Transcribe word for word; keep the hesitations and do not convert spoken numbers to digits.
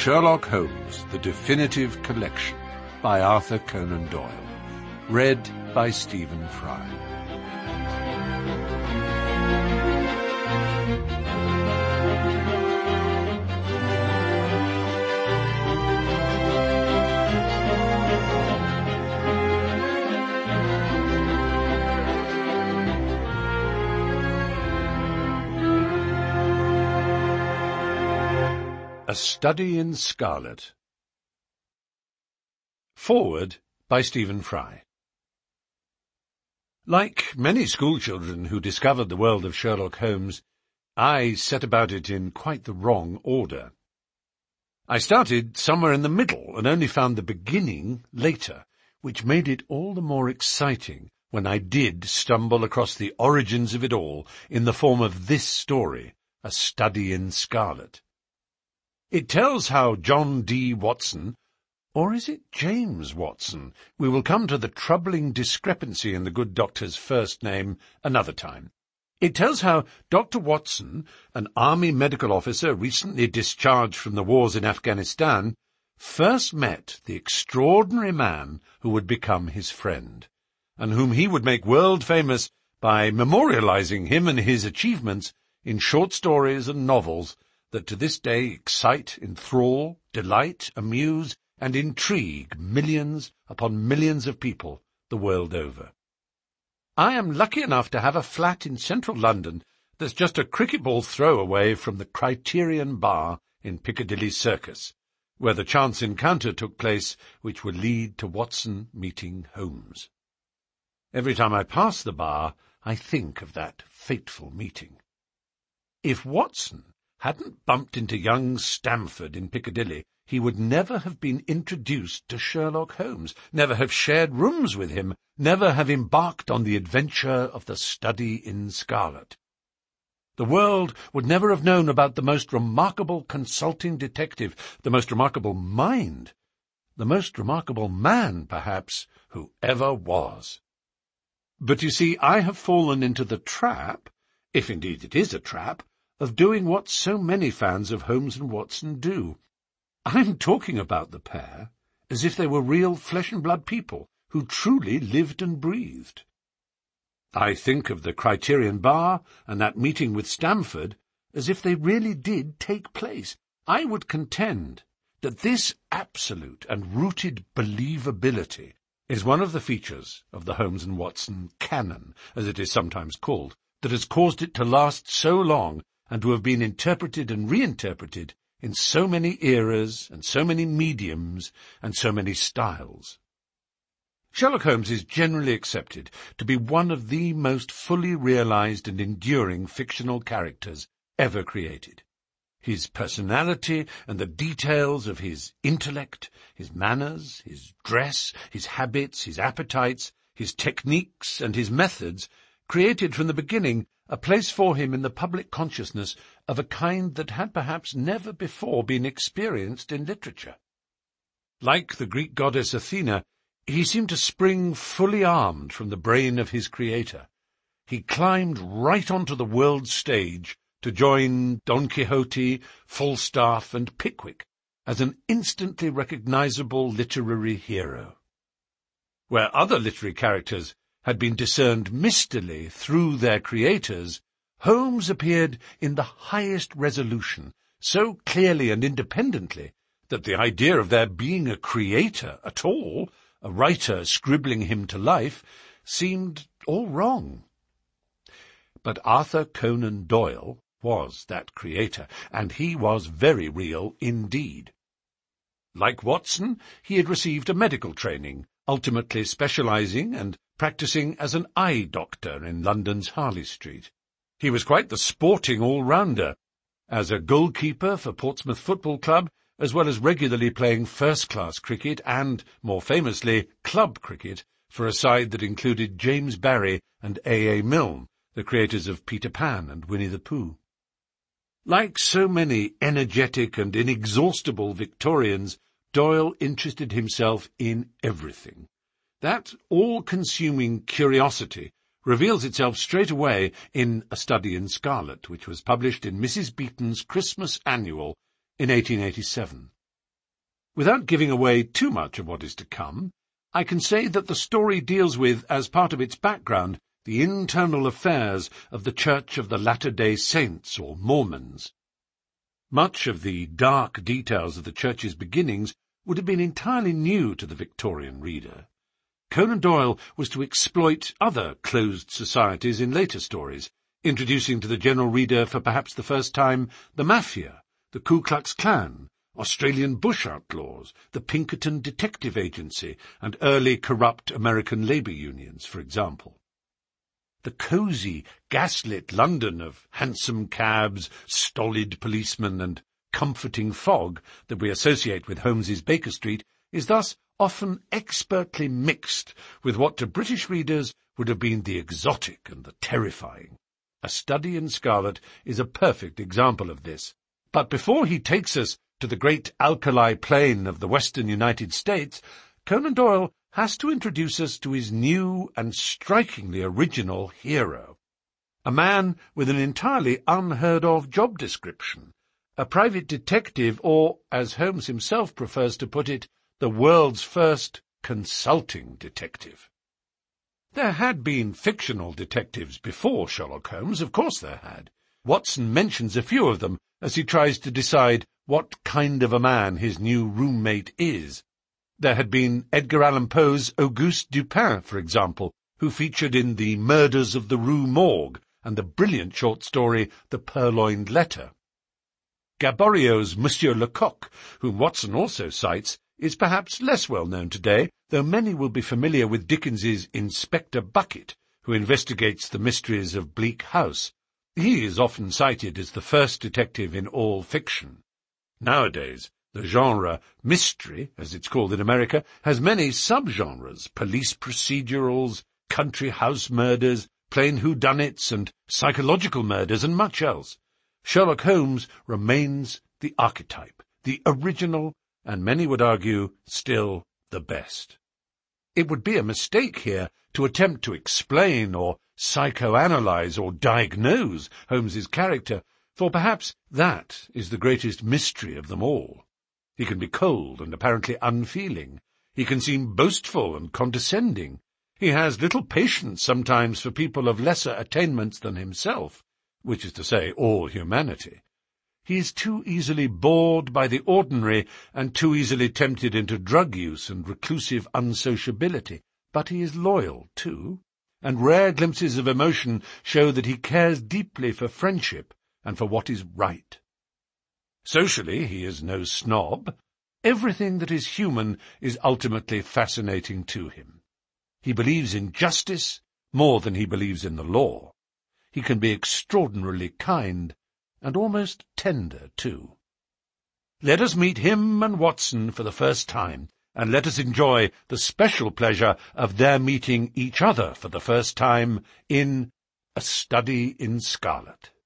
Sherlock Holmes, The Definitive Collection by Arthur Conan Doyle. Read by Stephen Fry. A Study in Scarlet. Foreword by Stephen Fry. Like many schoolchildren who discovered the world of Sherlock Holmes, I set about it in quite the wrong order. I started somewhere in the middle and only found the beginning later, which made it all the more exciting when I did stumble across the origins of it all in the form of this story, A Study in Scarlet. It tells how John D. Watson, or is it James Watson? We will come to the troubling discrepancy in the good doctor's first name another time. It tells how Doctor Watson, an army medical officer recently discharged from the wars in Afghanistan, first met the extraordinary man who would become his friend, and whom he would make world famous by memorializing him and his achievements in short stories and novels that to this day excite, enthrall, delight, amuse, and intrigue millions upon millions of people the world over. I am lucky enough to have a flat in central London that's just a cricket ball throw away from the Criterion Bar in Piccadilly Circus, where the chance encounter took place which would lead to Watson meeting Holmes. Every time I pass the bar, I think of that fateful meeting. If Watson hadn't bumped into young Stamford in Piccadilly, he would never have been introduced to Sherlock Holmes, never have shared rooms with him, never have embarked on the adventure of the Study in Scarlet. The world would never have known about the most remarkable consulting detective, the most remarkable mind, the most remarkable man, perhaps, who ever was. But you see, I have fallen into the trap, if indeed it is a trap, of doing what so many fans of Holmes and Watson do. I'm talking about the pair as if they were real flesh-and-blood people who truly lived and breathed. I think of the Criterion Bar and that meeting with Stamford as if they really did take place. I would contend that this absolute and rooted believability is one of the features of the Holmes and Watson canon, as it is sometimes called, that has caused it to last so long and to have been interpreted and reinterpreted in so many eras and so many mediums and so many styles. Sherlock Holmes is generally accepted to be one of the most fully realized and enduring fictional characters ever created. His personality and the details of his intellect, his manners, his dress, his habits, his appetites, his techniques and his methods created from the beginning a place for him in the public consciousness of a kind that had perhaps never before been experienced in literature. Like the Greek goddess Athena, he seemed to spring fully armed from the brain of his creator. He climbed right onto the world stage to join Don Quixote, Falstaff, and Pickwick as an instantly recognizable literary hero. Where other literary characters had been discerned mistily through their creators, Holmes appeared in the highest resolution, so clearly and independently that the idea of there being a creator at all, a writer scribbling him to life, seemed all wrong. But Arthur Conan Doyle was that creator, and he was very real indeed. Like Watson, he had received a medical training, ultimately specializing and practicing as an eye doctor in London's Harley Street. He was quite the sporting all-rounder, as a goalkeeper for Portsmouth Football Club, as well as regularly playing first-class cricket and, more famously, club cricket for a side that included James Barry and A. A. Milne, the creators of Peter Pan and Winnie the Pooh. Like so many energetic and inexhaustible Victorians, Doyle interested himself in everything. That all-consuming curiosity reveals itself straight away in A Study in Scarlet, which was published in Missus Beeton's Christmas Annual in eighteen eighty-seven. Without giving away too much of what is to come, I can say that the story deals with, as part of its background, the internal affairs of the Church of the Latter-day Saints, or Mormons. Much of the dark details of the Church's beginnings would have been entirely new to the Victorian reader. Conan Doyle was to exploit other closed societies in later stories, introducing to the general reader for perhaps the first time the Mafia, the Ku Klux Klan, Australian bush outlaws, the Pinkerton Detective Agency, and early corrupt American labour unions, for example. The cosy, gaslit London of hansom cabs, stolid policemen, and comforting fog that we associate with Holmes's Baker Street is thus often expertly mixed with what to British readers would have been the exotic and the terrifying. A Study in Scarlet is a perfect example of this. But before he takes us to the great alkali plain of the western United States, Conan Doyle has to introduce us to his new and strikingly original hero. A man with an entirely unheard-of job description, a private detective, or, as Holmes himself prefers to put it, the world's first consulting detective. There had been fictional detectives before Sherlock Holmes, of course there had. Watson mentions a few of them as he tries to decide what kind of a man his new roommate is. There had been Edgar Allan Poe's Auguste Dupin, for example, who featured in The Murders of the Rue Morgue and the brilliant short story The Purloined Letter. Gaboriau's Monsieur Lecoq, whom Watson also cites, is perhaps less well known today, though many will be familiar with Dickens's Inspector Bucket, who investigates the mysteries of Bleak House. He is often cited as the first detective in all fiction. Nowadays, the genre mystery, as it's called in America, has many subgenres: police procedurals, country house murders, plain whodunits, and psychological murders, and much else. Sherlock Holmes remains the archetype, the original, and many would argue, still the best. It would be a mistake here to attempt to explain or psychoanalyze or diagnose Holmes's character, for perhaps that is the greatest mystery of them all. He can be cold and apparently unfeeling. He can seem boastful and condescending. He has little patience sometimes for people of lesser attainments than himself, which is to say all humanity. He is too easily bored by the ordinary and too easily tempted into drug use and reclusive unsociability, but he is loyal too, and rare glimpses of emotion show that he cares deeply for friendship and for what is right. Socially, he is no snob. Everything that is human is ultimately fascinating to him. He believes in justice more than he believes in the law. He can be extraordinarily kind, and almost tender, too. Let us meet him and Watson for the first time, and let us enjoy the special pleasure of their meeting each other for the first time in A Study in Scarlet.